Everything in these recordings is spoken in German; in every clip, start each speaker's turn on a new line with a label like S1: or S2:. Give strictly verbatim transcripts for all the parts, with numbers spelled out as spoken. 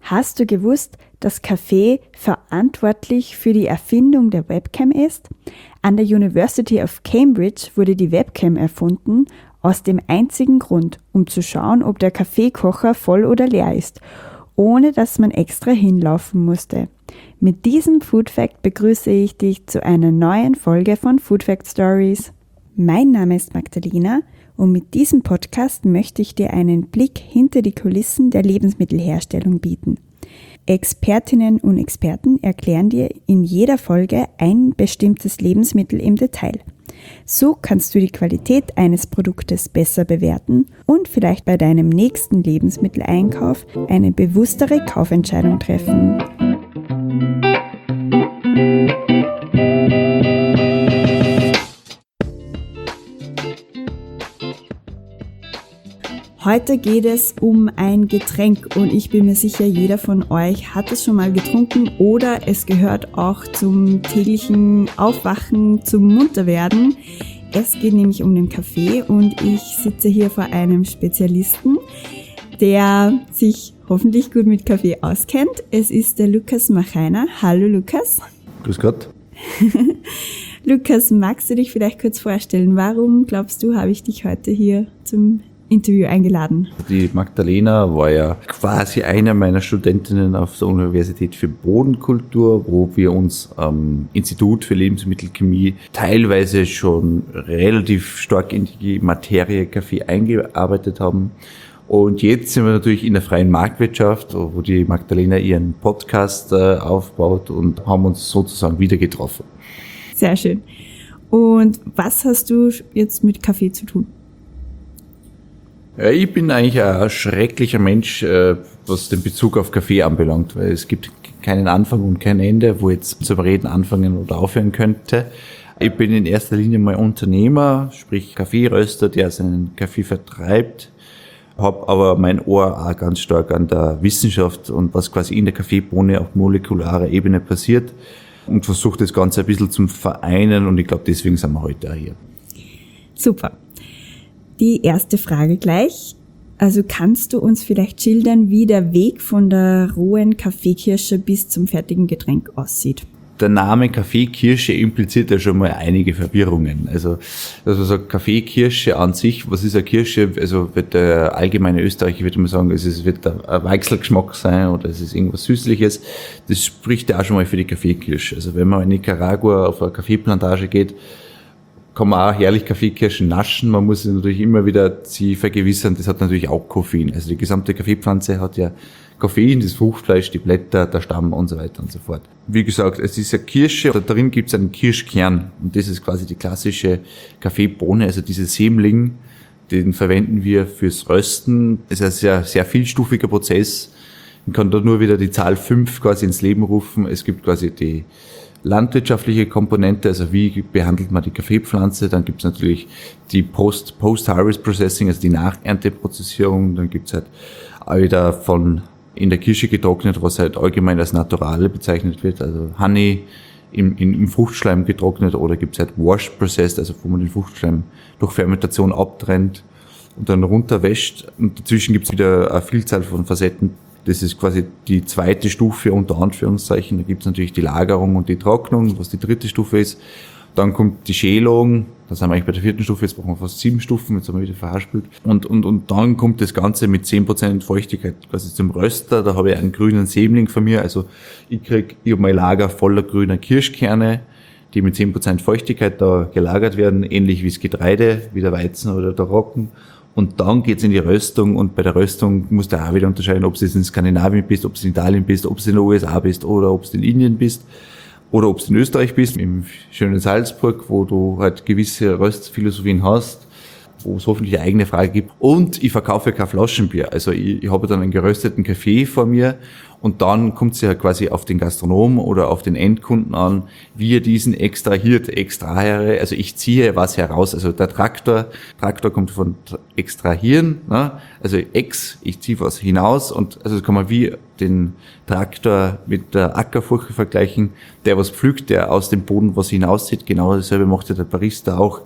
S1: Hast du gewusst, dass Kaffee verantwortlich für die Erfindung der Webcam ist? An der University of Cambridge wurde die Webcam erfunden, aus dem einzigen Grund, um zu schauen, ob der Kaffeekocher voll oder leer ist, ohne dass man extra hinlaufen musste. Mit diesem Food Fact begrüße ich dich zu einer neuen Folge von Food Fact Stories. Mein Name ist Magdalena und mit diesem Podcast möchte ich dir einen Blick hinter die Kulissen der Lebensmittelherstellung bieten. Expertinnen und Experten erklären dir in jeder Folge ein bestimmtes Lebensmittel im Detail. So kannst du die Qualität eines Produktes besser bewerten und vielleicht bei deinem nächsten Lebensmitteleinkauf eine bewusstere Kaufentscheidung treffen. Heute geht es um ein Getränk und ich bin mir sicher, jeder von euch hat es schon mal getrunken oder es gehört auch zum täglichen Aufwachen, zum Munterwerden. Es geht nämlich um den Kaffee und ich sitze hier vor einem Spezialisten, der sich hoffentlich gut mit Kaffee auskennt. Es ist der Lukas Machainer. Hallo Lukas.
S2: Grüß Gott.
S1: Lukas, magst du dich vielleicht kurz vorstellen? Warum glaubst du, habe ich dich heute hier zum Interview eingeladen?
S2: Die Magdalena war ja quasi eine meiner Studentinnen auf der Universität für Bodenkultur, wo wir uns am Institut für Lebensmittelchemie teilweise schon relativ stark in die Materie Kaffee eingearbeitet haben. Und jetzt sind wir natürlich in der freien Marktwirtschaft, wo die Magdalena ihren Podcast äh, aufbaut und haben uns sozusagen wieder getroffen.
S1: Sehr schön. Und was hast du jetzt mit Kaffee zu tun?
S2: Ja, ich bin eigentlich ein schrecklicher Mensch, was den Bezug auf Kaffee anbelangt, weil es gibt keinen Anfang und kein Ende, wo jetzt zum Reden anfangen oder aufhören könnte. Ich bin in erster Linie mal Unternehmer, sprich Kaffeeröster, der seinen Kaffee vertreibt, habe aber mein Ohr auch ganz stark an der Wissenschaft und was quasi in der Kaffeebohne auf molekularer Ebene passiert und versuche das Ganze ein bisschen zum Vereinen und ich glaube, deswegen sind wir heute auch hier.
S1: Super. Die erste Frage gleich. Also kannst du uns vielleicht schildern, wie der Weg von der rohen Kaffeekirsche bis zum fertigen Getränk aussieht?
S2: Der Name Kaffeekirsche impliziert ja schon mal einige Verwirrungen. Also, dass man sagt, Kaffeekirsche an sich, was ist eine Kirsche? Also, wird der allgemeine Österreicher würde man sagen, es wird ein Weichselgeschmack sein oder es ist irgendwas Süßliches. Das spricht ja auch schon mal für die Kaffeekirsche. Also, wenn man in Nicaragua auf eine Kaffeeplantage geht, kann man auch herrlich Kaffeekirschen naschen. Man muss sich natürlich immer wieder sie vergewissern, das hat natürlich auch Koffein. Also die gesamte Kaffeepflanze hat ja Koffein, das Fruchtfleisch, die Blätter, der Stamm und so weiter und so fort. Wie gesagt, es ist eine Kirsche, da drin gibt es einen Kirschkern und das ist quasi die klassische Kaffeebohne, also dieser Sämling, den verwenden wir fürs Rösten. Es ist ein sehr, sehr vielstufiger Prozess. Man kann da nur wieder die Zahl fünf quasi ins Leben rufen. Es gibt quasi die landwirtschaftliche Komponente, also wie behandelt man die Kaffeepflanze, dann gibt es natürlich die Post, Post-Harvest Processing, also die Nachernteprozessierung, dann gibt es halt auch wieder von in der Kirsche getrocknet, was halt allgemein als Naturale bezeichnet wird, also Honey im, im, im Fruchtschleim getrocknet oder gibt es halt Wash Processed, also wo man den Fruchtschleim durch Fermentation abtrennt und dann runterwäscht und dazwischen gibt es wieder eine Vielzahl von Facetten. Das ist quasi die zweite Stufe unter Anführungszeichen. Da gibt es natürlich die Lagerung und die Trocknung, was die dritte Stufe ist. Dann kommt die Schälung, da sind wir eigentlich bei der vierten Stufe, jetzt brauchen wir fast sieben Stufen, jetzt haben wir wieder verhaspelt. Und, und, und dann kommt das Ganze mit zehn Prozent Feuchtigkeit quasi zum Röster. Da habe ich einen grünen Sämling von mir. Also ich krieg, ich habe mein Lager voller grüner Kirschkerne, die mit zehn Prozent Feuchtigkeit da gelagert werden, ähnlich wie das Getreide, wie der Weizen oder der Roggen. Und dann geht's in die Röstung und bei der Röstung musst du auch wieder unterscheiden, ob du jetzt in Skandinavien bist, ob du in Italien bist, ob du in den U S A bist oder ob du in Indien bist oder ob du in Österreich bist, im schönen Salzburg, wo du halt gewisse Röstphilosophien hast, wo es hoffentlich eine eigene Frage gibt. Und ich verkaufe kein Flaschenbier. Also ich, ich habe dann einen gerösteten Kaffee vor mir und dann kommt es ja quasi auf den Gastronom oder auf den Endkunden an, wie er diesen extrahiert, extrahiere. Also ich ziehe was heraus. Also der Traktor, Traktor kommt von extrahieren, ne? Also ex, ich ziehe was hinaus und also das kann man wie den Traktor mit der Ackerfurche vergleichen, der was pflückt, der aus dem Boden was hinauszieht. Genau dasselbe macht ja der Barista auch.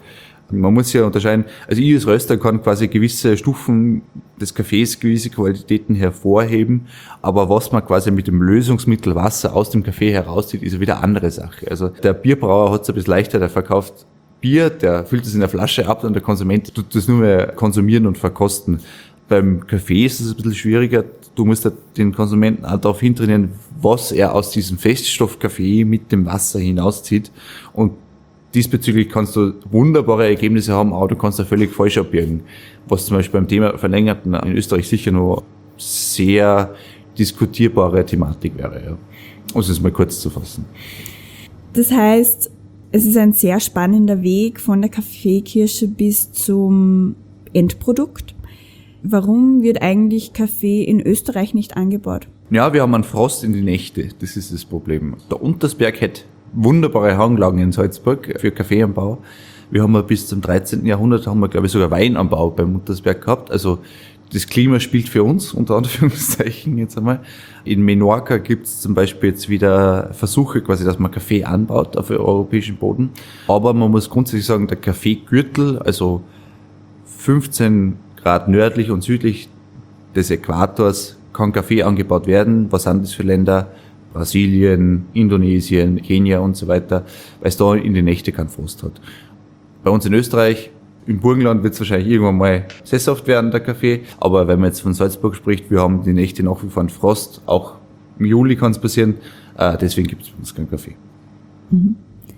S2: Man muss ja unterscheiden, also ich als Röster kann quasi gewisse Stufen des Kaffees, gewisse Qualitäten hervorheben, aber was man quasi mit dem Lösungsmittel Wasser aus dem Kaffee herauszieht, ist ja wieder eine andere Sache. Also der Bierbrauer hat es ein bisschen leichter, der verkauft Bier, der füllt es in der Flasche ab und der Konsument tut das nur mehr konsumieren und verkosten. Beim Kaffee ist es ein bisschen schwieriger. Du musst den Konsumenten auch darauf hintrainieren, was er aus diesem Feststoffkaffee mit dem Wasser hinauszieht. Und diesbezüglich kannst du wunderbare Ergebnisse haben, aber du kannst da völlig falsch abbiegen. Was zum Beispiel beim Thema Verlängerten in Österreich sicher noch sehr diskutierbare Thematik wäre, ja. Um es mal kurz zu fassen.
S1: Das heißt, es ist ein sehr spannender Weg von der Kaffeekirsche bis zum Endprodukt. Warum wird eigentlich Kaffee in Österreich nicht angebaut?
S2: Ja, wir haben einen Frost in die Nächte, das ist das Problem. Der Untersberg hat wunderbare Hanglagen in Salzburg für Kaffeeanbau. Wir haben bis zum dreizehnten Jahrhundert, haben wir glaube ich sogar Weinanbau beim Untersberg gehabt. Also das Klima spielt für uns, unter Anführungszeichen jetzt einmal. In Menorca gibt es zum Beispiel jetzt wieder Versuche quasi, dass man Kaffee anbaut auf europäischem Boden. Aber man muss grundsätzlich sagen, der Kaffeegürtel, also fünfzehn Grad nördlich und südlich des Äquators, kann Kaffee angebaut werden. Was sind das für Länder? Brasilien, Indonesien, Kenia und so weiter, weil es da in die Nächte keinen Frost hat. Bei uns in Österreich, im Burgenland wird es wahrscheinlich irgendwann mal sesshaft werden, der Kaffee, aber wenn man jetzt von Salzburg spricht, wir haben die Nächte nach wie vor einen Frost, auch im Juli kann es passieren, äh, deswegen gibt es bei uns keinen Kaffee.
S1: Mhm.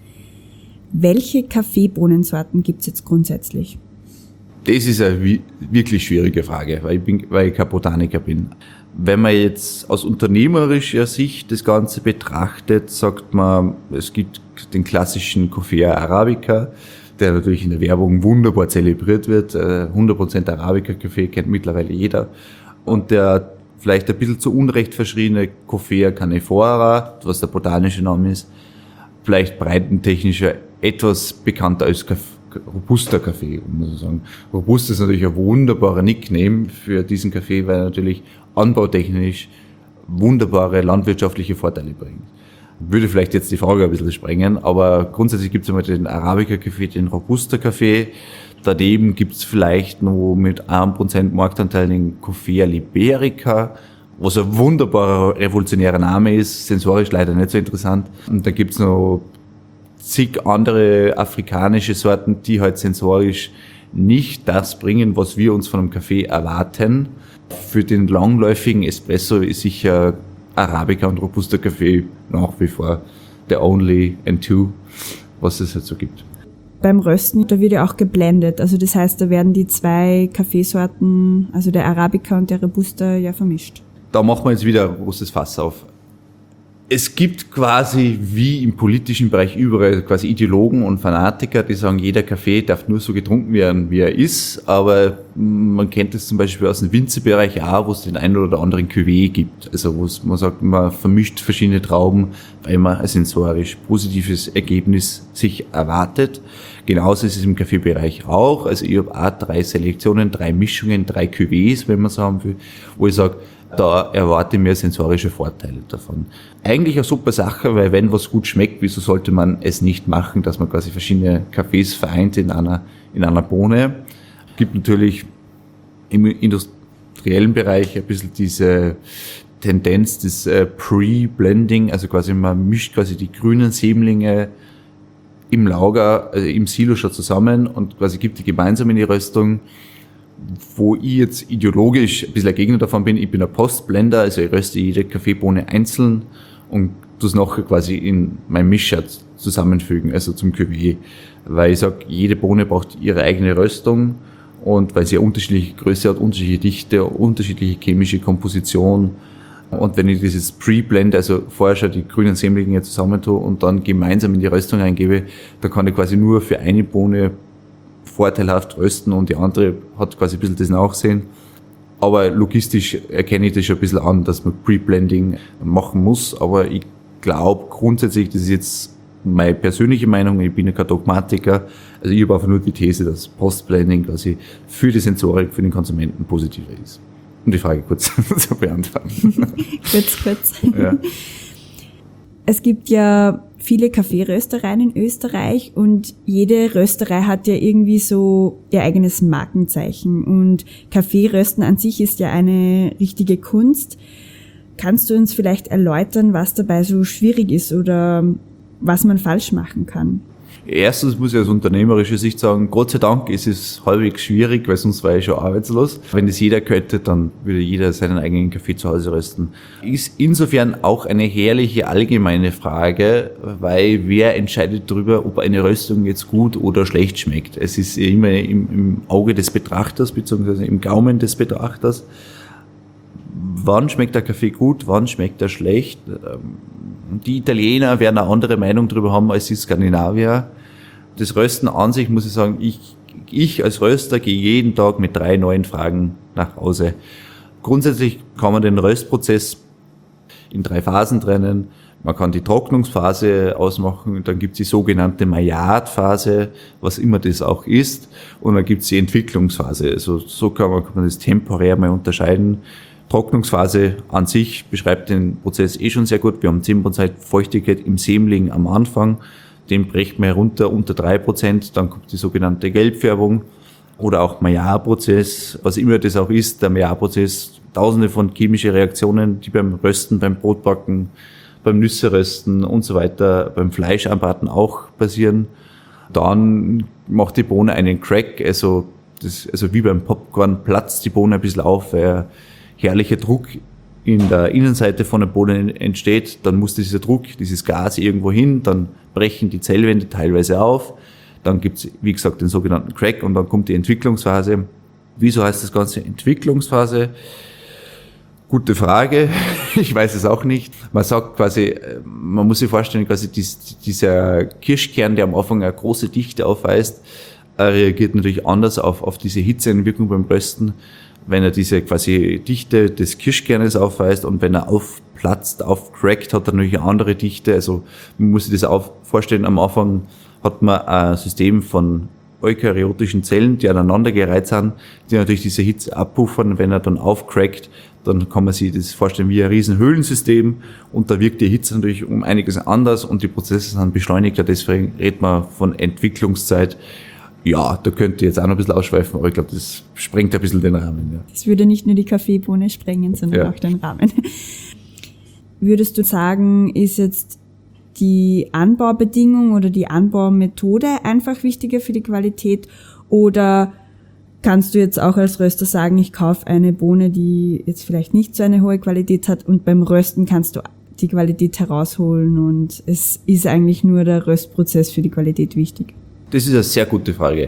S1: Welche Kaffeebohnensorten gibt es jetzt grundsätzlich?
S2: Das ist eine wirklich schwierige Frage, weil ich, bin, weil ich kein Botaniker bin. Wenn man jetzt aus unternehmerischer Sicht das Ganze betrachtet, sagt man, es gibt den klassischen Coffea Arabica, der natürlich in der Werbung wunderbar zelebriert wird. hundert Prozent Arabica-Kaffee kennt mittlerweile jeder. Und der vielleicht ein bisschen zu Unrecht verschriebene Coffea Canephora, was der botanische Name ist, vielleicht breitentechnischer etwas bekannter als robuster Kaffee, muss man sagen. Robust ist natürlich ein wunderbarer Nickname für diesen Kaffee, weil er natürlich anbautechnisch wunderbare landwirtschaftliche Vorteile bringt. Würde vielleicht jetzt die Frage ein bisschen sprengen, aber grundsätzlich gibt es einmal den Arabica-Kaffee, den Robusta-Kaffee. Daneben gibt es vielleicht noch mit einem Prozent Marktanteil den Coffea Liberica, was ein wunderbarer, revolutionärer Name ist, sensorisch leider nicht so interessant. Und dann gibt es noch zig andere afrikanische Sorten, die halt sensorisch nicht das bringen, was wir uns von einem Kaffee erwarten. Für den langläufigen Espresso ist sicher Arabica und Robusta Kaffee nach wie vor der only and two, was es halt so gibt.
S1: Beim Rösten, da wird ja auch geblendet. Also das heißt, da werden die zwei Kaffeesorten, also der Arabica und der Robusta, ja vermischt.
S2: Da machen wir jetzt wieder ein großes Fass auf. Es gibt quasi wie im politischen Bereich überall quasi Ideologen und Fanatiker, die sagen, jeder Kaffee darf nur so getrunken werden, wie er ist. Aber man kennt es zum Beispiel aus dem Winzerbereich auch, wo es den einen oder anderen Cuvée gibt. Also wo es, man sagt, man vermischt verschiedene Trauben, weil man ein sensorisch positives Ergebnis sich erwartet. Genauso ist es im Kaffeebereich auch. Also ich habe auch drei Selektionen, drei Mischungen, drei Cuvées, wenn man es haben will, wo ich sage, da erwarte ich mir sensorische Vorteile davon. Eigentlich eine super Sache, weil wenn was gut schmeckt, wieso sollte man es nicht machen, dass man quasi verschiedene Kaffees vereint in einer, in einer Bohne. Es gibt natürlich im industriellen Bereich ein bisschen diese Tendenz des äh, Pre-Blending, also quasi man mischt quasi die grünen Sämlinge im Lager, also im Silo schon zusammen und quasi gibt die gemeinsam in die Röstung. Wo ich jetzt ideologisch ein bisschen ein Gegner davon bin, ich bin ein Postblender, also ich röste jede Kaffeebohne einzeln und tue es nachher quasi in meinem Mischer zusammenfügen, also zum Cuvée. Weil ich sage, jede Bohne braucht ihre eigene Röstung und weil sie eine unterschiedliche Größe hat, unterschiedliche Dichte, unterschiedliche chemische Komposition. Und wenn ich dieses Pre-Blend, also vorher schon die grünen Sämlinge zusammentue und dann gemeinsam in die Röstung eingebe, dann kann ich quasi nur für eine Bohne vorteilhaft rösten und die andere hat quasi ein bisschen das Nachsehen. Aber logistisch erkenne ich das schon ein bisschen an, dass man Pre-Blending machen muss. Aber ich glaube grundsätzlich, das ist jetzt meine persönliche Meinung, ich bin ja kein Dogmatiker, also ich habe einfach nur die These, dass Post-Blending quasi für die Sensorik, für den Konsumenten positiver ist. Um die Frage kurz zu beantworten.
S1: kurz, kurz.
S2: Ja.
S1: Es gibt ja viele Kaffeeröstereien in Österreich und jede Rösterei hat ja irgendwie so ihr eigenes Markenzeichen und Kaffeerösten an sich ist ja eine richtige Kunst. Kannst du uns vielleicht erläutern, was dabei so schwierig ist oder was man falsch machen kann?
S2: Erstens muss ich aus unternehmerischer Sicht sagen, Gott sei Dank ist es halbwegs schwierig, weil sonst war ich schon arbeitslos. Wenn das jeder könnte, dann würde jeder seinen eigenen Kaffee zu Hause rösten. Ist insofern auch eine herrliche allgemeine Frage, weil wer entscheidet darüber, ob eine Röstung jetzt gut oder schlecht schmeckt? Es ist immer im, im Auge des Betrachters beziehungsweise im Gaumen des Betrachters. Wann schmeckt der Kaffee gut, wann schmeckt er schlecht? Die Italiener werden eine andere Meinung darüber haben als die Skandinavier. Das Rösten an sich, muss ich sagen, ich, ich als Röster gehe jeden Tag mit drei neuen Fragen nach Hause. Grundsätzlich kann man den Röstprozess in drei Phasen trennen. Man kann die Trocknungsphase ausmachen, dann gibt es die sogenannte Maillard-Phase, was immer das auch ist, und dann gibt es die Entwicklungsphase. Also so kann man, kann man das temporär mal unterscheiden. Trocknungsphase an sich beschreibt den Prozess eh schon sehr gut. Wir haben zehn Prozent Feuchtigkeit im Sämling am Anfang. Den brechen wir runter unter drei Prozent. Dann kommt die sogenannte Gelbfärbung oder auch Maillard-Prozess. Was immer das auch ist, der Maillard-Prozess, tausende von chemischen Reaktionen, die beim Rösten, beim Brotbacken, beim Nüsserösten und so weiter, beim Fleischanbraten auch passieren. Dann macht die Bohne einen Crack, also, das, also wie beim Popcorn platzt die Bohne ein bisschen auf, weil herrlicher Druck in der Innenseite von der Bohne entsteht, dann muss dieser Druck, dieses Gas irgendwo hin, dann brechen die Zellwände teilweise auf, dann gibt's, wie gesagt, den sogenannten Crack und dann kommt die Entwicklungsphase. Wieso heißt das Ganze Entwicklungsphase? Gute Frage, ich weiß es auch nicht. Man sagt quasi, man muss sich vorstellen, quasi dieser Kirschkern, der am Anfang eine große Dichte aufweist, reagiert natürlich anders auf, auf diese Hitzeentwicklung beim Rösten, wenn er diese quasi Dichte des Kirschkernes aufweist und wenn er aufplatzt, aufcrackt, hat er natürlich eine andere Dichte. Also man muss sich das auch vorstellen, am Anfang hat man ein System von eukaryotischen Zellen, die aneinandergereiht sind, die natürlich diese Hitze abpuffern. Wenn er dann aufcrackt, dann kann man sich das vorstellen wie ein riesen Höhlensystem und da wirkt die Hitze natürlich um einiges anders und die Prozesse sind beschleunigter. Deswegen redet man von Entwicklungszeit. Ja, da könnte ich jetzt auch noch ein bisschen ausschweifen, aber ich glaube, das sprengt ein bisschen den Rahmen. Ja.
S1: Das würde nicht nur die Kaffeebohne sprengen, sondern ja auch den Rahmen. Würdest du sagen, ist jetzt die Anbaubedingung oder die Anbaumethode einfach wichtiger für die Qualität oder kannst du jetzt auch als Röster sagen, ich kaufe eine Bohne, die jetzt vielleicht nicht so eine hohe Qualität hat und beim Rösten kannst du die Qualität herausholen und es ist eigentlich nur der Röstprozess für die Qualität wichtig?
S2: Das ist eine sehr gute Frage.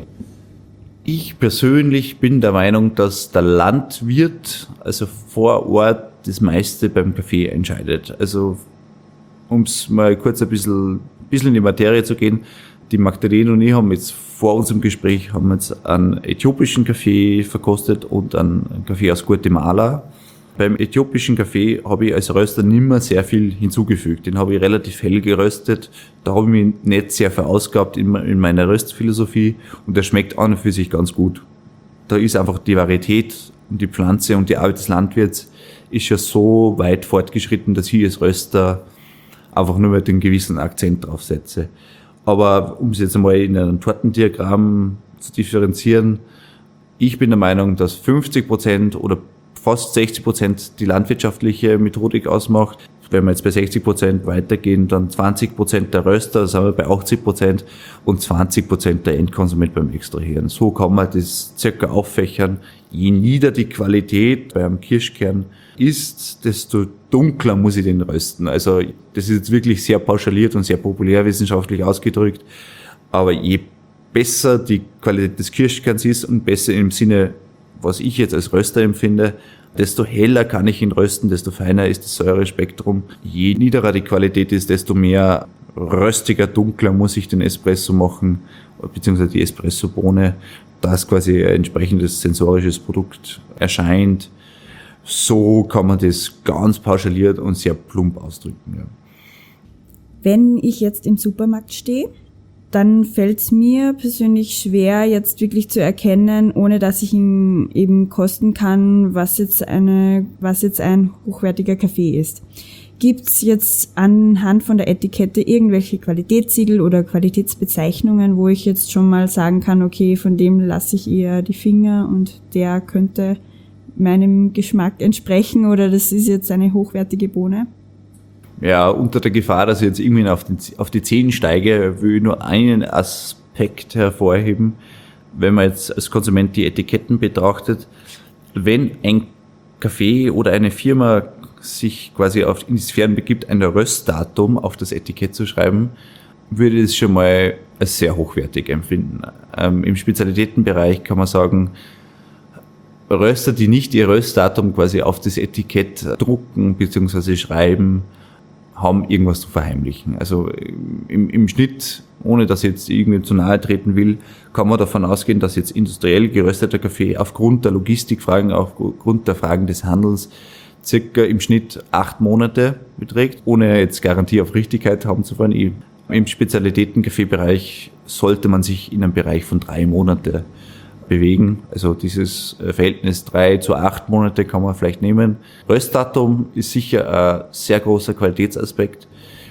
S2: Ich persönlich bin der Meinung, dass der Landwirt, also vor Ort, das meiste beim Kaffee entscheidet. Also, um es mal kurz ein bisschen, ein bisschen in die Materie zu gehen, die Magdalene und ich haben jetzt vor unserem Gespräch haben jetzt einen äthiopischen Kaffee verkostet und einen Kaffee aus Guatemala. Beim äthiopischen Kaffee habe ich als Röster nimmer sehr viel hinzugefügt. Den habe ich relativ hell geröstet. Da habe ich mich nicht sehr verausgabt in, in meiner Röstphilosophie und der schmeckt an und für sich ganz gut. Da ist einfach die Varietät und die Pflanze und die Arbeit des Landwirts ist ja so weit fortgeschritten, dass ich als Röster einfach nur mit einem gewissen Akzent drauf setze. Aber um es jetzt einmal in einem Tortendiagramm zu differenzieren, ich bin der Meinung, dass fünfzig Prozent oder fast sechzig Prozent die landwirtschaftliche Methodik ausmacht. Wenn wir jetzt bei sechzig Prozent weitergehen, dann zwanzig Prozent der Röster, da sind wir bei achtzig Prozent und zwanzig Prozent der Endkonsument beim Extrahieren. So kann man das circa auffächern. Je nieder die Qualität beim Kirschkern ist, desto dunkler muss ich den rösten. Also das ist jetzt wirklich sehr pauschaliert und sehr populärwissenschaftlich ausgedrückt. Aber je besser die Qualität des Kirschkerns ist und besser im Sinne, was ich jetzt als Röster empfinde, desto heller kann ich ihn rösten, desto feiner ist das Säurespektrum. Je niederer die Qualität ist, desto mehr röstiger, dunkler muss ich den Espresso machen, beziehungsweise die Espressobohne, dass quasi ein entsprechendes sensorisches Produkt erscheint. So kann man das ganz pauschaliert und sehr plump ausdrücken. Ja.
S1: Wenn ich jetzt im Supermarkt stehe, dann fällt es mir persönlich schwer, jetzt wirklich zu erkennen, ohne dass ich ihn eben kosten kann, was jetzt eine, was jetzt ein hochwertiger Kaffee ist. Gibt's jetzt anhand von der Etikette irgendwelche Qualitätssiegel oder Qualitätsbezeichnungen, wo ich jetzt schon mal sagen kann, okay, von dem lasse ich eher die Finger und der könnte meinem Geschmack entsprechen oder das ist jetzt eine hochwertige Bohne?
S2: Ja, unter der Gefahr, dass ich jetzt irgendwie auf, den, auf die Zehen steige, will ich nur einen Aspekt hervorheben. Wenn man jetzt als Konsument die Etiketten betrachtet, wenn ein Kaffee oder eine Firma sich quasi auf in die Sphären begibt, ein Röstdatum auf das Etikett zu schreiben, würde ich es schon mal als sehr hochwertig empfinden. Ähm, Im Spezialitätenbereich kann man sagen, Röster, die nicht ihr Röstdatum quasi auf das Etikett drucken bzw. schreiben, haben irgendwas zu verheimlichen. Also im, im Schnitt, ohne dass ich jetzt irgendwie zu nahe treten will, kann man davon ausgehen, dass jetzt industriell gerösteter Kaffee aufgrund der Logistikfragen, aufgrund der Fragen des Handels circa im Schnitt acht Monate beträgt, ohne jetzt Garantie auf Richtigkeit haben zu wollen. Im Spezialitäten-Kaffee-Bereich sollte man sich in einem Bereich von drei Monate bewegen. Also dieses Verhältnis drei zu acht Monate kann man vielleicht nehmen. Röstdatum ist sicher ein sehr großer Qualitätsaspekt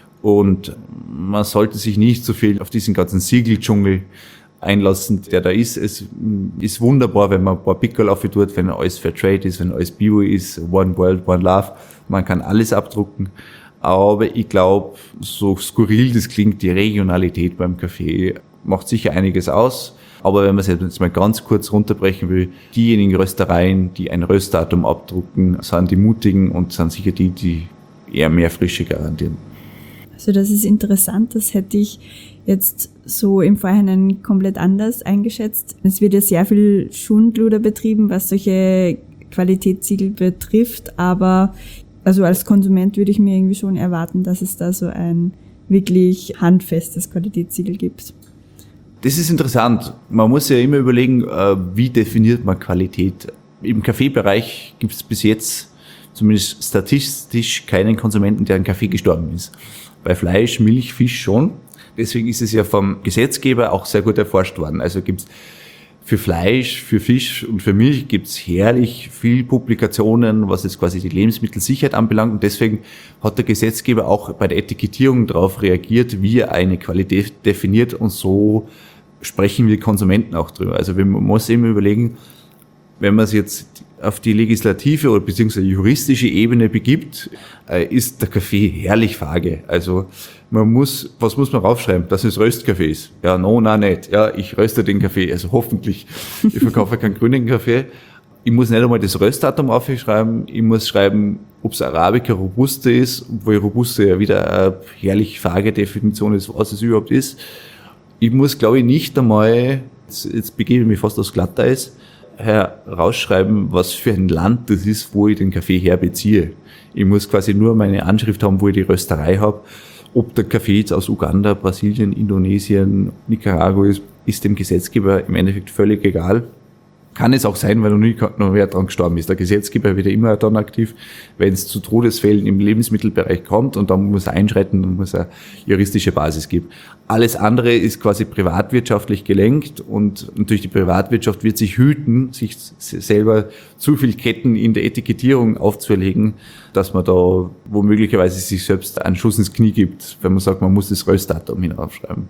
S2: und man sollte sich nicht so viel auf diesen ganzen Siegeldschungel einlassen, der da ist. Es ist wunderbar, wenn man ein paar Pickel auf tut, wenn alles Fair Trade ist, wenn alles Bio ist, One World, One Love. Man kann alles abdrucken. Aber ich glaube, so skurril das klingt, die Regionalität beim Kaffee macht sicher einiges aus. Aber wenn man es jetzt mal ganz kurz runterbrechen will, diejenigen Röstereien, die ein Röstdatum abdrucken, sind die mutigen und sind sicher die, die eher mehr Frische garantieren.
S1: Also das ist interessant, das hätte ich jetzt so im Vorhinein komplett anders eingeschätzt. Es wird ja sehr viel Schundluder betrieben, was solche Qualitätssiegel betrifft, aber also als Konsument würde ich mir irgendwie schon erwarten, dass es da so ein wirklich handfestes Qualitätssiegel gibt.
S2: Das ist interessant. Man muss ja immer überlegen, wie definiert man Qualität. Im Kaffeebereich gibt es bis jetzt zumindest statistisch keinen Konsumenten, der an Kaffee gestorben ist. Bei Fleisch, Milch, Fisch schon. Deswegen ist es ja vom Gesetzgeber auch sehr gut erforscht worden. Also gibt es für Fleisch, für Fisch und für Milch gibt es herrlich viel Publikationen, was jetzt quasi die Lebensmittelsicherheit anbelangt. Und deswegen hat der Gesetzgeber auch bei der Etikettierung darauf reagiert, wie er eine Qualität definiert. Und so sprechen wir Konsumenten auch drüber. Also man muss immer überlegen, wenn man es jetzt auf die legislative oder beziehungsweise juristische Ebene begibt, ist der Kaffee herrlich vage. Also man muss, was muss man raufschreiben? Dass es Röstkaffee ist. Ja, no, na, nicht. Ja, ich röste den Kaffee, also hoffentlich. Ich verkaufe keinen grünen Kaffee. Ich muss nicht einmal das Röstdatum aufschreiben. Ich muss schreiben, ob es Arabica Robusta ist, obwohl Robusta ja wieder eine herrlich vage Definition ist, was es überhaupt ist. Ich muss, glaube ich, nicht einmal, jetzt, jetzt begebe ich mich fast aufs Glatteis, herausschreiben, was für ein Land das ist, wo ich den Kaffee herbeziehe. Ich muss quasi nur meine Anschrift haben, wo ich die Rösterei habe. Ob der Kaffee jetzt aus Uganda, Brasilien, Indonesien, Nicaragua ist, ist dem Gesetzgeber im Endeffekt völlig egal. Kann es auch sein, weil noch nie noch wer dran gestorben ist. Der Gesetzgeber wird ja immer dann aktiv, wenn es zu Todesfällen im Lebensmittelbereich kommt und dann muss er einschreiten und muss er juristische Basis geben. Alles andere ist quasi privatwirtschaftlich gelenkt und natürlich die Privatwirtschaft wird sich hüten, sich selber zu viel Ketten in der Etikettierung aufzuerlegen, dass man da womöglicherweise sich selbst einen Schuss ins Knie gibt, wenn man sagt, man muss das Röstdatum hinaufschreiben.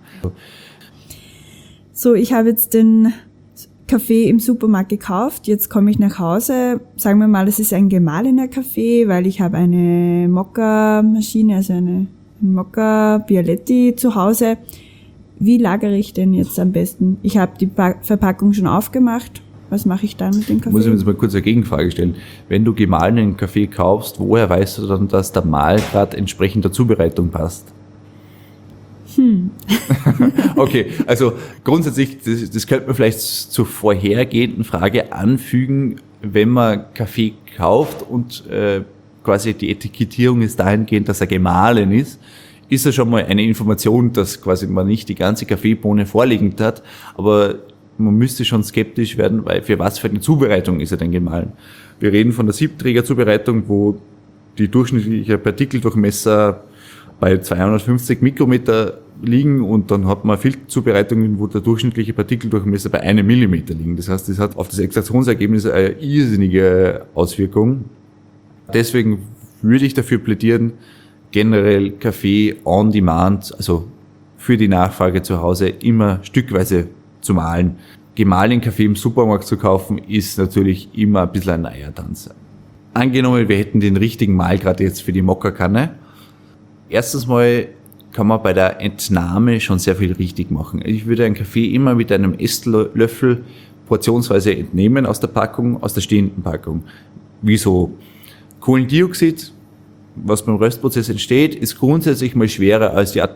S1: So, ich habe jetzt den Kaffee im Supermarkt gekauft, jetzt komme ich nach Hause, sagen wir mal, es ist ein gemahlener Kaffee, weil ich habe eine Mokka-Maschine, also eine, eine Mokka Bialetti zu Hause. Wie lagere ich denn jetzt am besten? Ich habe die pa- Verpackung schon aufgemacht, was mache ich dann mit dem Kaffee?
S2: Muss ich mir jetzt mal kurz eine Gegenfrage stellen. Wenn du gemahlenen Kaffee kaufst, woher weißt du dann, dass der Mahlgrad entsprechend der Zubereitung passt?
S1: Hm.
S2: Okay, also grundsätzlich, das, das könnte man vielleicht zur vorhergehenden Frage anfügen, wenn man Kaffee kauft und äh, quasi die Etikettierung ist dahingehend, dass er gemahlen ist, ist ja schon mal eine Information, dass quasi man nicht die ganze Kaffeebohne vorliegend hat, aber man müsste schon skeptisch werden, weil für was für eine Zubereitung ist er denn gemahlen? Wir reden von der Siebträgerzubereitung, wo die durchschnittliche Partikeldurchmesser bei zweihundertfünfzig Mikrometer liegen und dann hat man Filterzubereitungen, wo der durchschnittliche Partikeldurchmesser bei einem Millimeter liegen. Das heißt, das hat auf das Extraktionsergebnis eine irrsinnige Auswirkung. Deswegen würde ich dafür plädieren, generell Kaffee on demand, also für die Nachfrage zu Hause, immer stückweise zu mahlen. Gemahlenen Kaffee im Supermarkt zu kaufen, ist natürlich immer ein bisschen ein Eiertanz. Angenommen, wir hätten den richtigen Mahlgrad jetzt für die Mokkakanne. Erstens mal kann man bei der Entnahme schon sehr viel richtig machen. Ich würde einen Kaffee immer mit einem Esslöffel portionsweise entnehmen aus der Packung, aus der stehenden Packung. Wieso? Kohlendioxid, was beim Röstprozess entsteht, ist grundsätzlich mal schwerer als die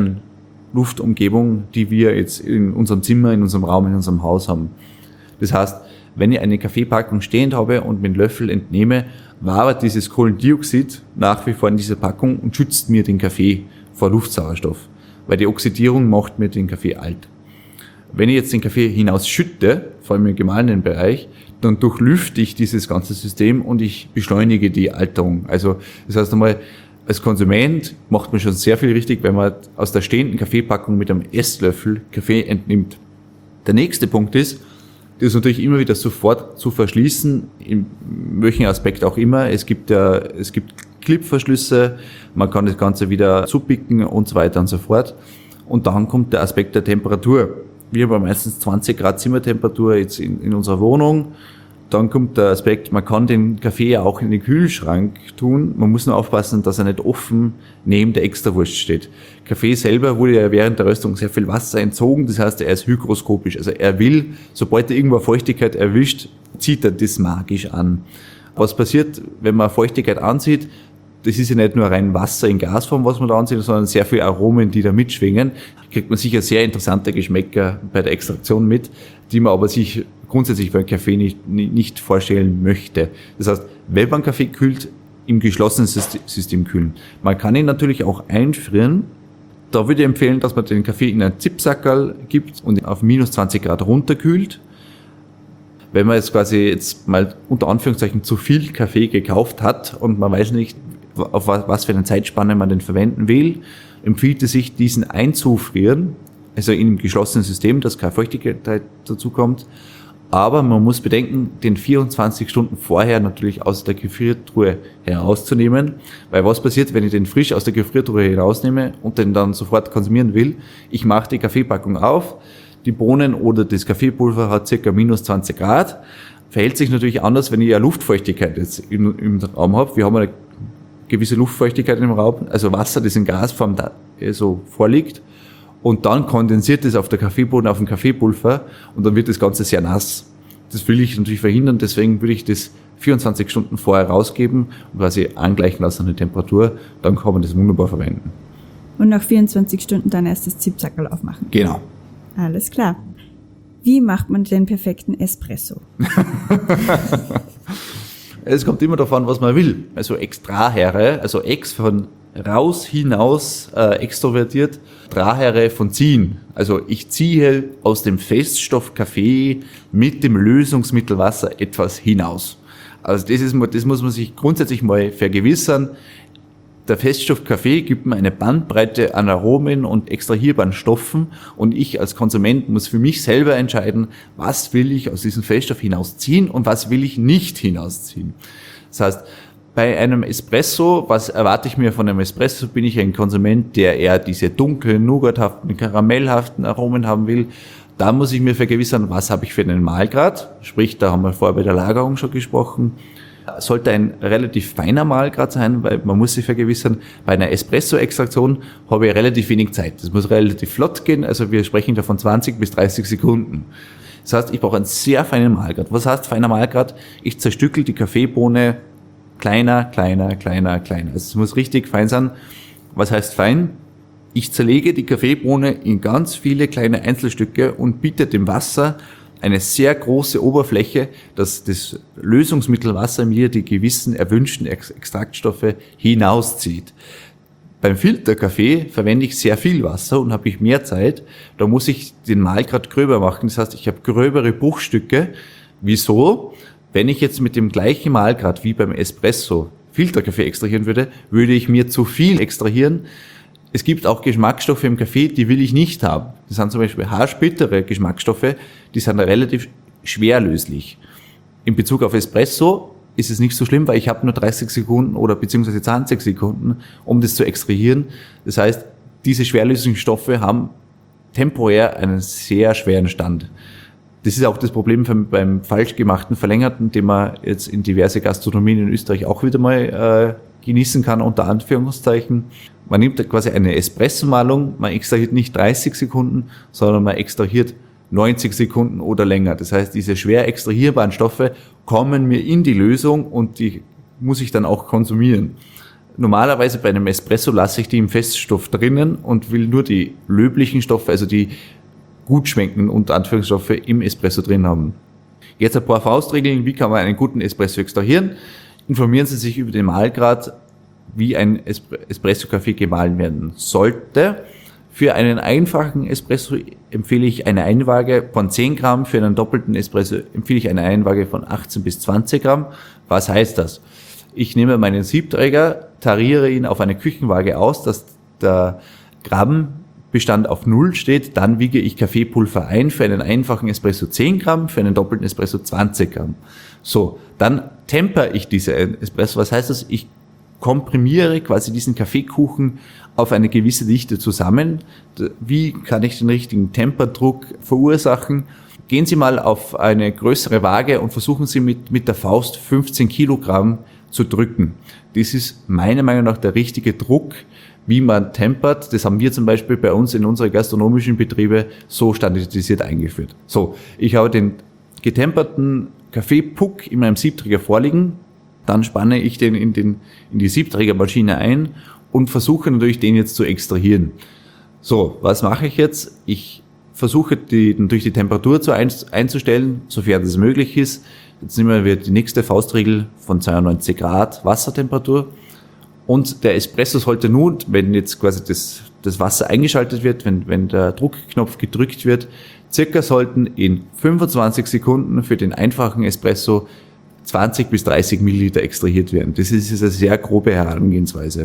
S2: Atmosphärenluftumgebung, die wir jetzt in unserem Zimmer, in unserem Raum, in unserem Haus haben. Das heißt, wenn ich eine Kaffeepackung stehend habe und mit dem Löffel entnehme, wabert dieses Kohlendioxid nach wie vor in dieser Packung und schützt mir den Kaffee vor Luftsauerstoff, weil die Oxidierung macht mir den Kaffee alt. Wenn ich jetzt den Kaffee hinausschütte, vor allem im gemahlenen Bereich, dann durchlüfte ich dieses ganze System und ich beschleunige die Alterung. Also das heißt einmal, als Konsument macht man schon sehr viel richtig, wenn man aus der stehenden Kaffeepackung mit einem Esslöffel Kaffee entnimmt. Der nächste Punkt ist, das ist natürlich immer wieder sofort zu verschließen, in welchem Aspekt auch immer. Es gibt ja, es gibt Clipverschlüsse, man kann das Ganze wieder zupicken und so weiter und so fort. Und dann kommt der Aspekt der Temperatur. Wir haben meistens zwanzig Grad Zimmertemperatur jetzt in, in unserer Wohnung. Dann kommt der Aspekt, man kann den Kaffee ja auch in den Kühlschrank tun. Man muss nur aufpassen, dass er nicht offen neben der Extrawurst steht. Kaffee selber wurde ja während der Röstung sehr viel Wasser entzogen. Das heißt, er ist hygroskopisch. Also er will, sobald er irgendwo Feuchtigkeit erwischt, zieht er das magisch an. Was passiert, wenn man Feuchtigkeit anzieht? Das ist ja nicht nur rein Wasser in Gasform, was man da ansieht, sondern sehr viele Aromen, die da mitschwingen. Kriegt man sicher sehr interessante Geschmäcker bei der Extraktion mit, die man aber sich grundsätzlich beim Kaffee nicht, nicht vorstellen möchte. Das heißt, wenn man Kaffee kühlt, im geschlossenen System kühlen. Man kann ihn natürlich auch einfrieren. Da würde ich empfehlen, dass man den Kaffee in einen Zipsackerl gibt und auf minus zwanzig Grad runterkühlt. Wenn man jetzt quasi jetzt mal unter Anführungszeichen zu viel Kaffee gekauft hat und man weiß nicht, auf was für eine Zeitspanne man den verwenden will, empfiehlt es sich, diesen einzufrieren, also in einem geschlossenen System, dass keine Feuchtigkeit dazu kommt. Aber man muss bedenken, den vierundzwanzig Stunden vorher natürlich aus der Gefriertruhe herauszunehmen, weil was passiert, wenn ich den frisch aus der Gefriertruhe herausnehme und den dann sofort konsumieren will? Ich mache die Kaffeepackung auf, die Bohnen oder das Kaffeepulver hat circa minus zwanzig Grad, verhält sich natürlich anders, wenn ich ja Luftfeuchtigkeit jetzt im, im Raum habe. Wir haben eine gewisse Luftfeuchtigkeit im Raum, also Wasser, das in Gasform da so vorliegt. Und dann kondensiert es auf der Kaffeebohnen auf dem Kaffeepulver und dann wird das Ganze sehr nass. Das will ich natürlich verhindern, deswegen würde ich das vierundzwanzig Stunden vorher rausgeben und quasi angleichen lassen an die Temperatur, dann kann man das wunderbar verwenden.
S1: Und nach vierundzwanzig Stunden dann erst das Zipsackerl aufmachen.
S2: Genau.
S1: Alles klar. Wie macht man den perfekten Espresso?
S2: Es kommt immer darauf an, was man will. Also Extrahere, also Ex von raus, hinaus, äh, extrovertiert, Trahere von ziehen. Also ich ziehe aus dem Feststoff Kaffee mit dem Lösungsmittel Wasser etwas hinaus. Also das ist, das muss man sich grundsätzlich mal vergewissern. Der Feststoff Kaffee gibt mir eine Bandbreite an Aromen und extrahierbaren Stoffen und ich als Konsument muss für mich selber entscheiden, was will ich aus diesem Feststoff hinausziehen und was will ich nicht hinausziehen. Das heißt, bei einem Espresso, was erwarte ich mir von einem Espresso, bin ich ein Konsument, der eher diese dunklen, nougathaften, karamellhaften Aromen haben will. Da muss ich mir vergewissern, was habe ich für einen Mahlgrad, sprich, da haben wir vorher bei der Lagerung schon gesprochen. Sollte ein relativ feiner Mahlgrad sein, weil man muss sich vergewissern, bei einer Espresso-Extraktion habe ich relativ wenig Zeit. Das muss relativ flott gehen, also wir sprechen da von zwanzig bis dreißig Sekunden. Das heißt, ich brauche einen sehr feinen Mahlgrad. Was heißt feiner Mahlgrad? Ich zerstückel die Kaffeebohne kleiner, kleiner, kleiner, kleiner. Also es muss richtig fein sein. Was heißt fein? Ich zerlege die Kaffeebohne in ganz viele kleine Einzelstücke und biete dem Wasser eine sehr große Oberfläche, dass das Lösungsmittelwasser mir die gewissen erwünschten Extraktstoffe hinauszieht. Beim Filterkaffee verwende ich sehr viel Wasser und habe ich mehr Zeit. Da muss ich den Mahlgrad gröber machen. Das heißt, ich habe gröbere Bruchstücke. Wieso? Wenn ich jetzt mit dem gleichen Mahlgrad wie beim Espresso Filterkaffee extrahieren würde, würde ich mir zu viel extrahieren. Es gibt auch Geschmacksstoffe im Kaffee, die will ich nicht haben. Das sind zum Beispiel haarspittere Geschmacksstoffe, die sind relativ schwer löslich. In Bezug auf Espresso ist es nicht so schlimm, weil ich habe nur dreißig Sekunden oder beziehungsweise zwanzig Sekunden, um das zu extrahieren. Das heißt, diese schwerlöslichen Stoffe haben temporär einen sehr schweren Stand. Das ist auch das Problem beim, beim falsch gemachten Verlängerten, den man jetzt in diverse Gastronomien in Österreich auch wieder mal äh, genießen kann, unter Anführungszeichen. Man nimmt quasi eine Espresso-Malung, man extrahiert nicht dreißig Sekunden, sondern man extrahiert neunzig Sekunden oder länger. Das heißt, diese schwer extrahierbaren Stoffe kommen mir in die Lösung und die muss ich dann auch konsumieren. Normalerweise bei einem Espresso lasse ich die im Feststoff drinnen und will nur die löblichen Stoffe, also die gut schmeckenden unter Anführungsstoffe im Espresso drin haben. Jetzt ein paar Faustregeln, wie kann man einen guten Espresso extrahieren? Informieren Sie sich über den Mahlgrad, wie ein Espresso-Kaffee gemahlen werden sollte. Für einen einfachen Espresso empfehle ich eine Einwaage von zehn Gramm, für einen doppelten Espresso empfehle ich eine Einwaage von achtzehn bis zwanzig Gramm. Was heißt das? Ich nehme meinen Siebträger, tariere ihn auf eine Küchenwaage aus, dass der Grammbestand auf Null steht, dann wiege ich Kaffeepulver ein, für einen einfachen Espresso zehn Gramm, für einen doppelten Espresso zwanzig Gramm. So, dann temper ich diese Espresso. Was heißt das? Ich komprimiere quasi diesen Kaffeekuchen auf eine gewisse Dichte zusammen. Wie kann ich den richtigen Temperdruck verursachen? Gehen Sie mal auf eine größere Waage und versuchen Sie mit, mit der Faust fünfzehn Kilogramm zu drücken. Das ist meiner Meinung nach der richtige Druck, wie man tempert. Das haben wir zum Beispiel bei uns in unseren gastronomischen Betriebe so standardisiert eingeführt. So, ich habe den getemperten Kaffeepuck in meinem Siebträger vorliegen, dann spanne ich den in, den in die Siebträgermaschine ein und versuche natürlich den jetzt zu extrahieren. So, was mache ich jetzt? Ich versuche die, natürlich die Temperatur zu ein, einzustellen, sofern das möglich ist. Jetzt nehmen wir die nächste Faustregel von zweiundneunzig Grad Wassertemperatur. Und der Espresso sollte nun, wenn jetzt quasi das, das Wasser eingeschaltet wird, wenn, wenn der Druckknopf gedrückt wird, circa sollten in fünfundzwanzig Sekunden für den einfachen Espresso zwanzig bis dreißig Milliliter extrahiert werden. Das ist eine sehr grobe Herangehensweise.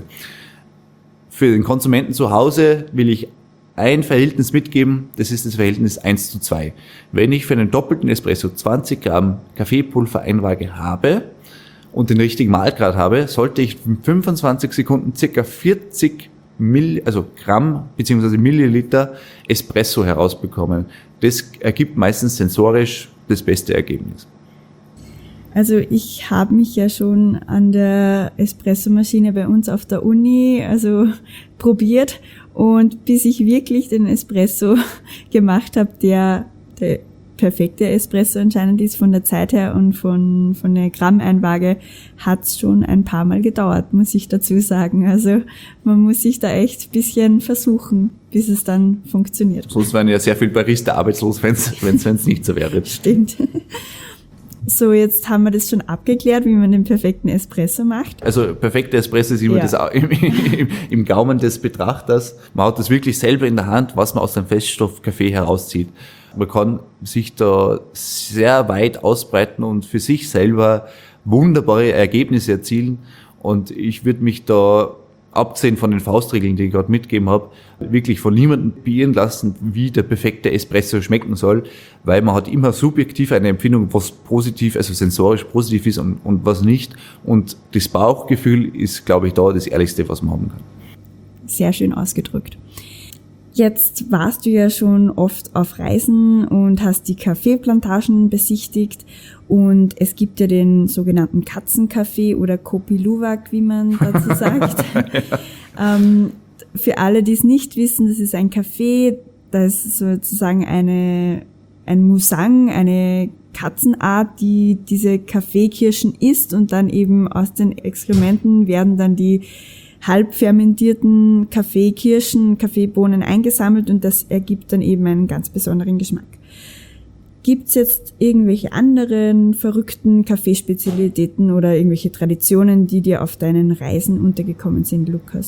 S2: Für den Konsumenten zu Hause will ich ein Verhältnis mitgeben, das ist das Verhältnis eins zu zwei. Wenn ich für einen doppelten Espresso zwanzig Gramm Kaffeepulver Einwaage habe und den richtigen Mahlgrad habe, sollte ich in fünfundzwanzig Sekunden ca. vierzig Mill, also Gramm bzw. Milliliter Espresso herausbekommen. Das ergibt meistens sensorisch das beste Ergebnis.
S1: Also ich habe mich ja schon an der Espressomaschine bei uns auf der Uni also probiert und bis ich wirklich den Espresso gemacht habe, der der perfekte Espresso anscheinend ist von der Zeit her und von von der Grammeinwaage, hat's schon ein paar Mal gedauert, muss ich dazu sagen. Also man muss sich da echt ein bisschen versuchen, bis es dann funktioniert.
S2: Sonst wären ja sehr viele Barista arbeitslos, wenn es wenn es nicht so wäre.
S1: Stimmt. So, jetzt haben wir das schon abgeklärt, wie man den perfekten Espresso macht.
S2: Also perfekter Espresso ist immer ja. das auch im, im, im Gaumen des Betrachters. Man hat das wirklich selber in der Hand, was man aus dem Feststoffkaffee herauszieht. Man kann sich da sehr weit ausbreiten und für sich selber wunderbare Ergebnisse erzielen. Und ich würde mich da, abgesehen von den Faustregeln, die ich gerade mitgegeben habe, wirklich von niemandem beirren lassen, wie der perfekte Espresso schmecken soll, weil man hat immer subjektiv eine Empfindung, was positiv, also sensorisch positiv ist und, und was nicht. Und das Bauchgefühl ist, glaube ich, da das Ehrlichste, was man haben kann.
S1: Sehr schön ausgedrückt. Jetzt warst du ja schon oft auf Reisen und hast die Kaffeeplantagen besichtigt und es gibt ja den sogenannten Katzenkaffee oder Kopi Luwak, wie man dazu sagt. ja. ähm, für alle, die es nicht wissen, das ist ein Kaffee, das ist sozusagen eine, ein Musang, eine Katzenart, die diese Kaffeekirschen isst und dann eben aus den Exkrementen werden dann die halb fermentierten Kaffeekirschen, Kaffeebohnen eingesammelt und das ergibt dann eben einen ganz besonderen Geschmack. Gibt's jetzt irgendwelche anderen verrückten Kaffeespezialitäten oder irgendwelche Traditionen, die dir auf deinen Reisen untergekommen sind, Lukas?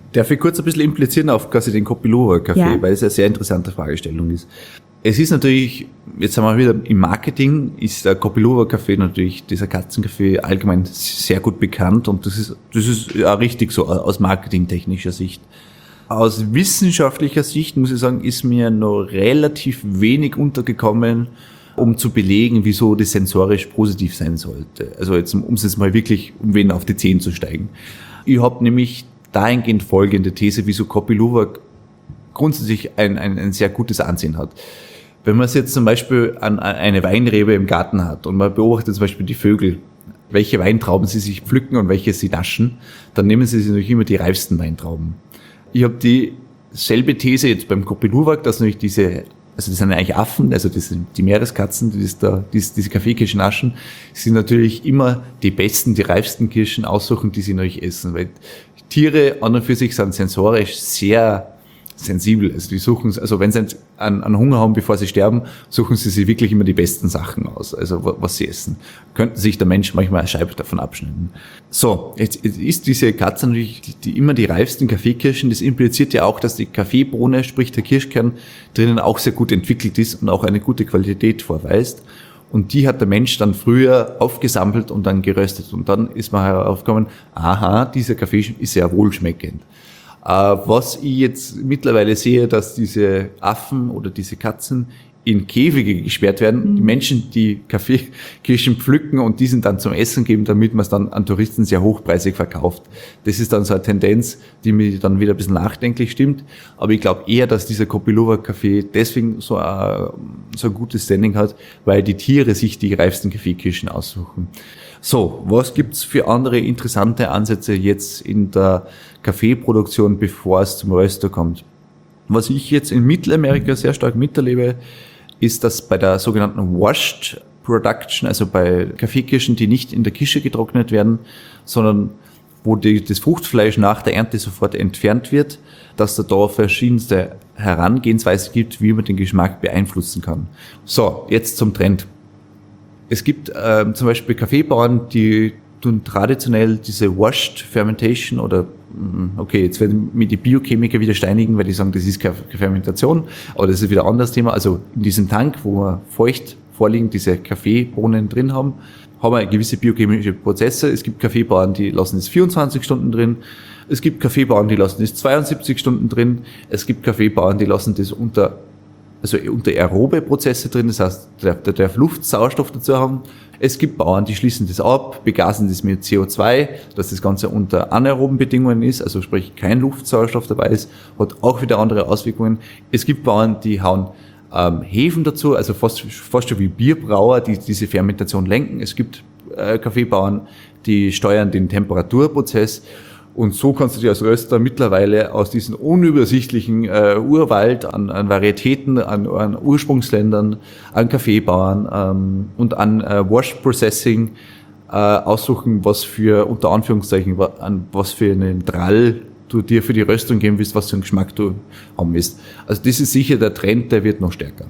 S2: Darf ich kurz ein bisschen implizieren auf quasi den Kopilova-Kaffee,
S1: Ja.
S2: weil es eine sehr interessante Fragestellung ist. Es ist natürlich, jetzt sind wir wieder im Marketing, ist der Kopilova-Kaffee natürlich, dieser Katzenkaffee allgemein sehr gut bekannt und das ist, das ist ja richtig so aus marketingtechnischer Sicht. Aus wissenschaftlicher Sicht, muss ich sagen, ist mir noch relativ wenig untergekommen, um zu belegen, wieso das sensorisch positiv sein sollte. Also jetzt, um es jetzt mal wirklich, um wen auf die Zehen zu steigen. Ich habe nämlich dahingehend folgende These, wieso Kopilova grundsätzlich ein, ein, ein sehr gutes Ansehen hat. Wenn man jetzt zum Beispiel an, an eine Weinrebe im Garten hat und man beobachtet zum Beispiel die Vögel, welche Weintrauben sie sich pflücken und welche sie naschen, dann nehmen sie sich natürlich immer die reifsten Weintrauben. Ich habe dieselbe These jetzt beim Kopilova, dass natürlich diese, also das sind eigentlich Affen, also das sind die Meereskatzen, die, das da, die diese Kaffeekirschen naschen, sind natürlich immer die besten, die reifsten Kirschen aussuchen, die sie natürlich essen, weil Tiere an und für sich sind sensorisch sehr sensibel. Also die suchen, also wenn sie einen, einen Hunger haben, bevor sie sterben, suchen sie sich wirklich immer die besten Sachen aus, also was sie essen. Könnten sich der Mensch manchmal eine Scheibe davon abschneiden. So, jetzt, jetzt ist diese Katze natürlich die, die immer die reifsten Kaffeekirschen. Das impliziert ja auch, dass die Kaffeebohne, sprich der Kirschkern, drinnen auch sehr gut entwickelt ist und auch eine gute Qualität vorweist. Und die hat der Mensch dann früher aufgesammelt und dann geröstet. Und dann ist man heraufgekommen, aha, dieser Kaffee ist sehr wohlschmeckend. Was ich jetzt mittlerweile sehe, dass diese Affen oder diese Katzen in Käfige gesperrt werden. Mhm. Die Menschen, die Kaffeekirschen pflücken und diesen dann zum Essen geben, damit man es dann an Touristen sehr hochpreisig verkauft. Das ist dann so eine Tendenz, die mir dann wieder ein bisschen nachdenklich stimmt. Aber ich glaube eher, dass dieser Kopilova-Kaffee deswegen so ein, so ein gutes Standing hat, weil die Tiere sich die reifsten Kaffeekirschen aussuchen. So, was gibt's für andere interessante Ansätze jetzt in der Kaffeeproduktion, bevor es zum Röster kommt? Was ich jetzt in Mittelamerika sehr stark miterlebe, ist, dass bei der sogenannten Washed Production, also bei Kaffeekirschen, die nicht in der Kische getrocknet werden, sondern wo die, das Fruchtfleisch nach der Ernte sofort entfernt wird, dass da da verschiedenste Herangehensweisen gibt, wie man den Geschmack beeinflussen kann. So, jetzt zum Trend. Es gibt ähm, zum Beispiel Kaffeebauern, die tun traditionell diese Washed Fermentation oder, okay, jetzt werden mir die Biochemiker wieder steinigen, weil die sagen, das ist keine Fermentation, aber das ist wieder ein anderes Thema. Also in diesem Tank, wo wir feucht vorliegend diese Kaffeebohnen drin haben, haben wir gewisse biochemische Prozesse. Es gibt Kaffeebauern, die lassen das vierundzwanzig Stunden drin. Es gibt Kaffeebauern, die lassen das zweiundsiebzig Stunden drin. Es gibt Kaffeebauern, die lassen das unter also unter aerobe Prozesse drin, das heißt, der, der darf Luft, Sauerstoff dazu haben. Es gibt Bauern, die schließen das ab, begasen das mit C O zwei, dass das Ganze unter anaeroben Bedingungen ist, also sprich kein Luftsauerstoff dabei ist, hat auch wieder andere Auswirkungen. Es gibt Bauern, die hauen ähm, Hefen dazu, also fast, fast schon wie Bierbrauer, die diese Fermentation lenken. Es gibt äh, Kaffeebauern, die steuern den Temperaturprozess. Und so kannst du dir als Röster mittlerweile aus diesem unübersichtlichen äh, Urwald an, an Varietäten, an, an Ursprungsländern, an Kaffeebauern ähm, und an äh, Wash Processing äh, aussuchen, was für, unter Anführungszeichen, an was für einen Drall du dir für die Röstung geben willst, was für einen Geschmack du haben willst. Also das ist sicher der Trend, der wird noch stärker.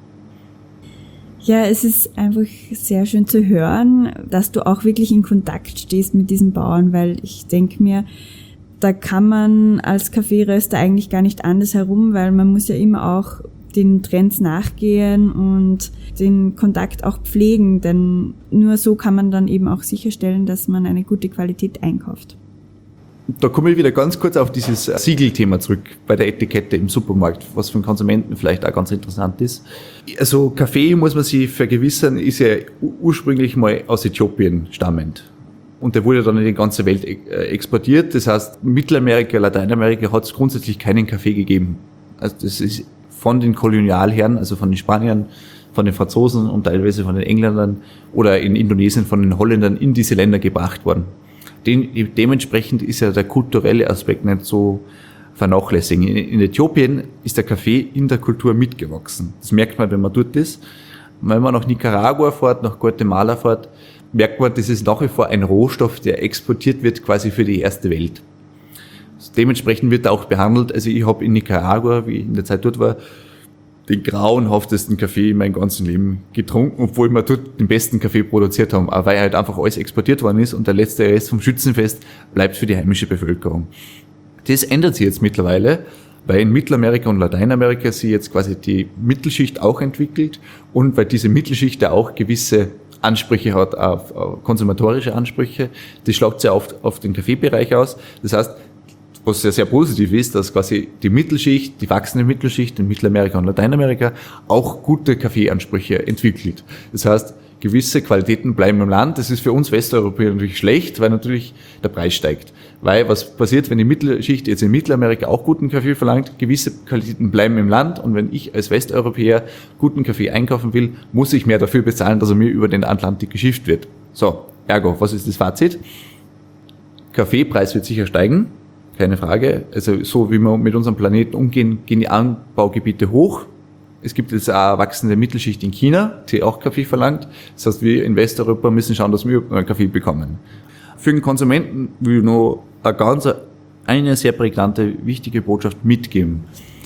S1: Ja, es ist einfach sehr schön zu hören, dass du auch wirklich in Kontakt stehst mit diesen Bauern, weil ich denke mir, da kann man als Kaffeeröster eigentlich gar nicht anders herum, weil man muss ja immer auch den Trends nachgehen und den Kontakt auch pflegen, denn nur so kann man dann eben auch sicherstellen, dass man eine gute Qualität einkauft.
S2: Da komme ich wieder ganz kurz auf dieses Siegelthema zurück bei der Etikette im Supermarkt, was für den Konsumenten vielleicht auch ganz interessant ist. Also Kaffee, muss man sich vergewissern, ist ja ursprünglich mal aus Äthiopien stammend. Und der wurde dann in die ganze Welt exportiert. Das heißt, Mittelamerika, Lateinamerika hat es grundsätzlich keinen Kaffee gegeben. Also das ist von den Kolonialherren, also von den Spaniern, von den Franzosen und teilweise von den Engländern oder in Indonesien von den Holländern in diese Länder gebracht worden. Den, dementsprechend ist ja der kulturelle Aspekt nicht so vernachlässigen. In, in Äthiopien ist der Kaffee in der Kultur mitgewachsen. Das merkt man, wenn man dort ist. Wenn man nach Nicaragua fährt, nach Guatemala fährt, merkt man, das ist nach wie vor ein Rohstoff, der exportiert wird quasi für die erste Welt. Dementsprechend wird er auch behandelt. Also ich habe in Nicaragua, wie ich in der Zeit dort war, den grauenhaftesten Kaffee in meinem ganzen Leben getrunken, obwohl wir dort den besten Kaffee produziert haben, aber weil halt einfach alles exportiert worden ist und der letzte Rest vom Schützenfest bleibt für die heimische Bevölkerung. Das ändert sich jetzt mittlerweile, weil in Mittelamerika und Lateinamerika sich jetzt quasi die Mittelschicht auch entwickelt und weil diese Mittelschicht ja auch gewisse Ansprüche hat, auf, auf konsumatorische Ansprüche. Das schlagt sehr oft auf den Kaffeebereich aus. Das heißt, was sehr, sehr positiv ist, dass quasi die Mittelschicht, die wachsende Mittelschicht in Mittelamerika und Lateinamerika auch gute Kaffeeansprüche entwickelt. Das heißt, gewisse Qualitäten bleiben im Land. Das ist für uns Westeuropäer natürlich schlecht, weil natürlich der Preis steigt. Weil was passiert, wenn die Mittelschicht jetzt in Mittelamerika auch guten Kaffee verlangt? Gewisse Qualitäten bleiben im Land und wenn ich als Westeuropäer guten Kaffee einkaufen will, muss ich mehr dafür bezahlen, dass er mir über den Atlantik geschifft wird. So, ergo, was ist das Fazit? Kaffeepreis wird sicher steigen, keine Frage. Also so wie wir mit unserem Planeten umgehen, gehen die Anbaugebiete hoch. Es gibt jetzt eine wachsende Mittelschicht in China, die auch Kaffee verlangt. Das heißt, wir in Westeuropa müssen schauen, dass wir Kaffee bekommen. Für den Konsumenten will ich noch eine ganz, eine sehr prägnante, wichtige Botschaft mitgeben.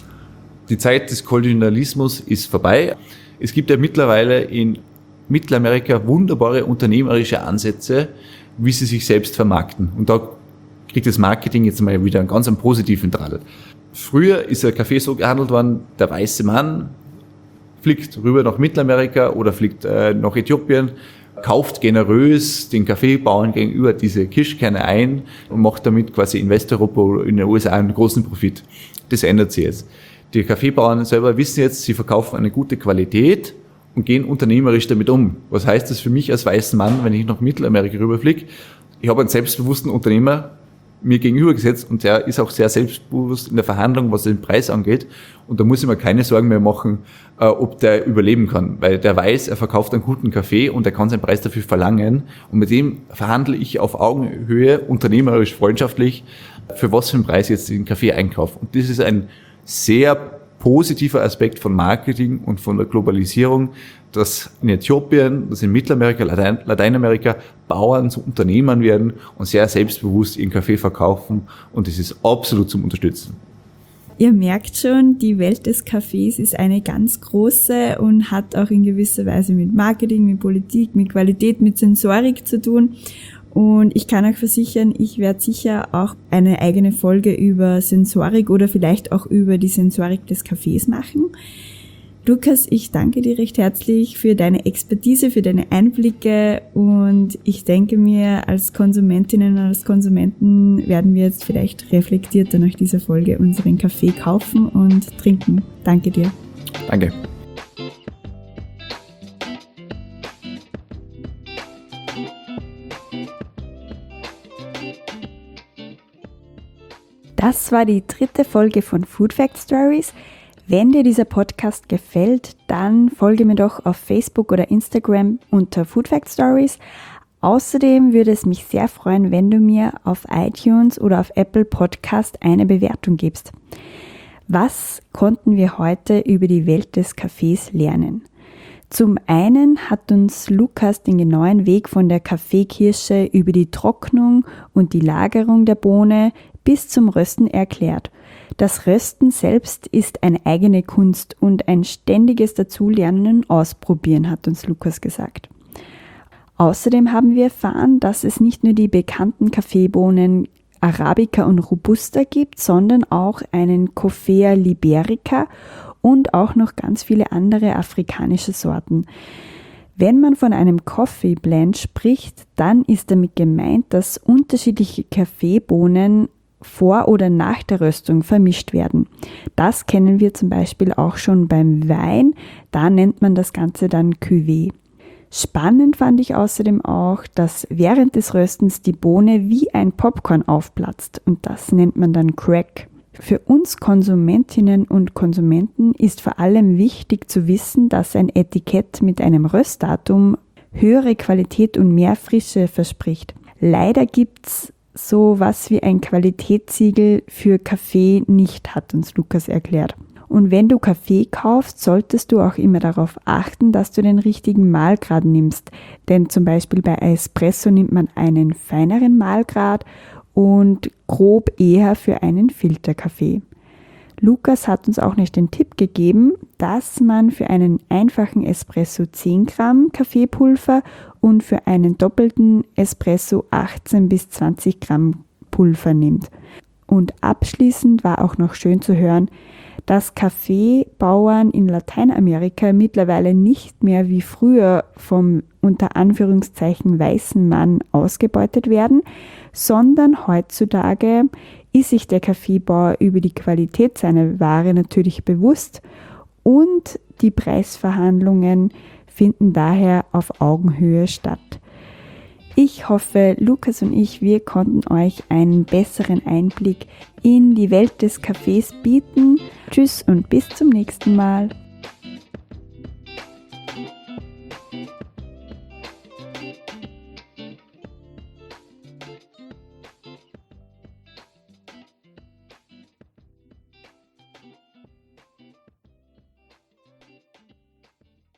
S2: Die Zeit des Kolonialismus ist vorbei. Es gibt ja mittlerweile in Mittelamerika wunderbare unternehmerische Ansätze, wie sie sich selbst vermarkten. Und da kriegt das Marketing jetzt mal wieder einen ganz einen positiven Draht. Früher ist der Kaffee so gehandelt worden, der weiße Mann fliegt rüber nach Mittelamerika oder fliegt äh, nach Äthiopien, kauft generös den Kaffeebauern gegenüber diese Kirschkerne ein und macht damit quasi in Westeuropa oder in den U S A einen großen Profit. Das ändert sich jetzt. Die Kaffeebauern selber wissen jetzt, sie verkaufen eine gute Qualität und gehen unternehmerisch damit um. Was heißt das für mich als weißen Mann, wenn ich nach Mittelamerika rüberfliege? Ich habe einen selbstbewussten Unternehmer mir gegenüber gesetzt und der ist auch sehr selbstbewusst in der Verhandlung, was den Preis angeht. Und da muss ich mir keine Sorgen mehr machen, äh, ob der überleben kann, weil der weiß, er verkauft einen guten Kaffee und er kann seinen Preis dafür verlangen. Und mit dem verhandle ich auf Augenhöhe, unternehmerisch, freundschaftlich, für was für einen Preis jetzt den Kaffee einkaufe. Und das ist ein sehr positiver Aspekt von Marketing und von der Globalisierung, dass in Äthiopien, dass in Mittelamerika, Latein, Lateinamerika Bauern zu Unternehmern werden und sehr selbstbewusst ihren Kaffee verkaufen und das ist absolut zum Unterstützen.
S1: Ihr merkt schon, die Welt des Kaffees ist eine ganz große und hat auch in gewisser Weise mit Marketing, mit Politik, mit Qualität, mit Sensorik zu tun. Und ich kann euch versichern, ich werde sicher auch eine eigene Folge über Sensorik oder vielleicht auch über die Sensorik des Kaffees machen. Lukas, ich danke dir recht herzlich für deine Expertise, für deine Einblicke und ich denke mir, als Konsumentinnen und als Konsumenten werden wir jetzt vielleicht reflektierter nach dieser Folge unseren Kaffee kaufen und trinken. Danke dir.
S2: Danke.
S1: Das war die dritte Folge von Food Fact Stories. Wenn dir dieser Podcast gefällt, dann folge mir doch auf Facebook oder Instagram unter Food Fact Stories. Außerdem würde es mich sehr freuen, wenn du mir auf iTunes oder auf Apple Podcast eine Bewertung gibst. Was konnten wir heute über die Welt des Kaffees lernen? Zum einen hat uns Lukas den genauen Weg von der Kaffeekirsche über die Trocknung und die Lagerung der Bohne bis zum Rösten erklärt. Das Rösten selbst ist eine eigene Kunst und ein ständiges Dazulernen und Ausprobieren, hat uns Lukas gesagt. Außerdem haben wir erfahren, dass es nicht nur die bekannten Kaffeebohnen Arabica und Robusta gibt, sondern auch einen Coffea liberica und auch noch ganz viele andere afrikanische Sorten. Wenn man von einem Coffee Blend spricht, dann ist damit gemeint, dass unterschiedliche Kaffeebohnen vor oder nach der Röstung vermischt werden. Das kennen wir zum Beispiel auch schon beim Wein, da nennt man das Ganze dann Cuvée. Spannend fand ich außerdem auch, dass während des Röstens die Bohne wie ein Popcorn aufplatzt und das nennt man dann Crack. Für uns Konsumentinnen und Konsumenten ist vor allem wichtig zu wissen, dass ein Etikett mit einem Röstdatum höhere Qualität und mehr Frische verspricht. Leider gibt's so was wie ein Qualitätssiegel für Kaffee nicht, hat uns Lukas erklärt. Und wenn du Kaffee kaufst, solltest du auch immer darauf achten, dass du den richtigen Mahlgrad nimmst. Denn zum Beispiel bei Espresso nimmt man einen feineren Mahlgrad und grob eher für einen Filterkaffee. Lukas hat uns auch noch den Tipp gegeben, dass man für einen einfachen Espresso zehn Gramm Kaffeepulver und für einen doppelten Espresso achtzehn bis zwanzig Gramm Pulver nimmt. Und abschließend war auch noch schön zu hören, dass Kaffeebauern in Lateinamerika mittlerweile nicht mehr wie früher vom unter Anführungszeichen weißen Mann ausgebeutet werden, sondern heutzutage ist sich der Kaffeebauer über die Qualität seiner Ware natürlich bewusst und die Preisverhandlungen finden daher auf Augenhöhe statt. Ich hoffe, Lukas und ich, wir konnten euch einen besseren Einblick in die Welt des Kaffees bieten. Tschüss und bis zum nächsten Mal.